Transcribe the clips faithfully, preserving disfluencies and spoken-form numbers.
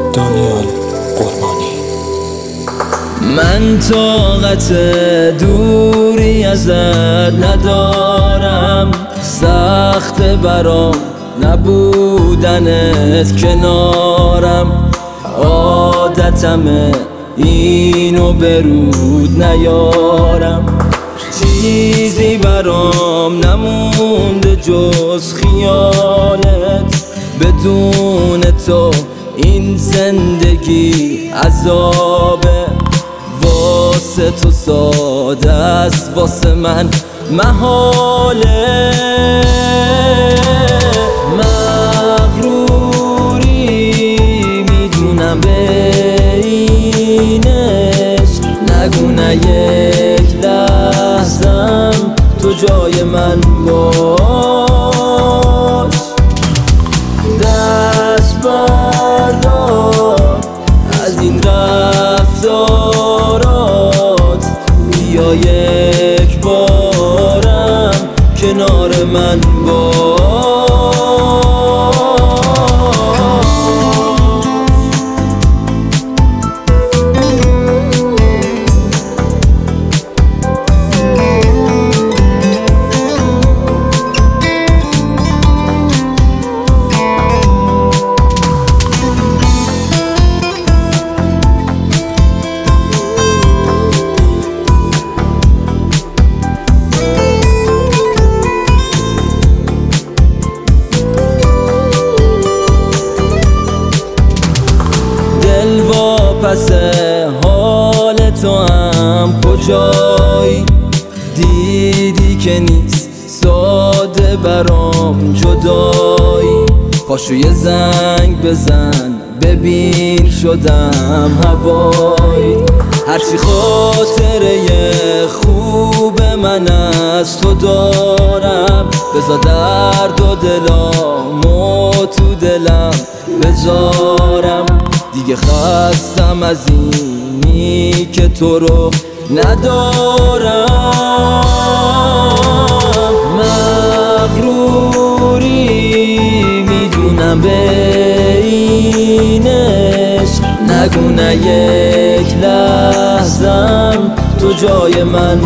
دانیال قربانی. من طاقت دوری ازت ندارم، سخت برام نبودنت کنارم. عادتمه اینو به رود نیارم، چیزی برام نمونده جز خیالت. بدون تو این زندگی عذابه، واسه تو ساده است، واسه من محاله. مغروری میدونم به اینش، نگو نه یک لحظم تو جای من باش. دست بردار از این رفتارات، بیا یک بارم کنار من باش. پس حال تو هم کجایی؟ دیدی که نیست ساده برام جدایی. پاشو یه زنگ بزن ببین شدم هوایی. هرچی خاطره خوب من از تو دارم، بذار درد و دلامو تو دلم بذارم. دیگه خستم از اینی که تو رو ندارم. مغروری میدونم به اینش، نگو نه یک لحظم تو جای من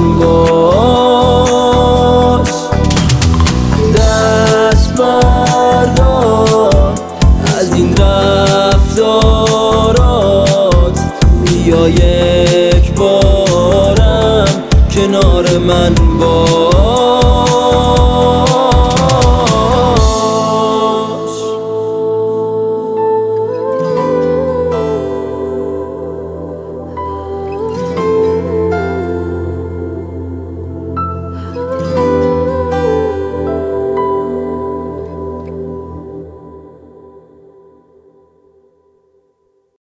باش. دست بردار از این رفتارات، بیا یک بارم کنار من باش.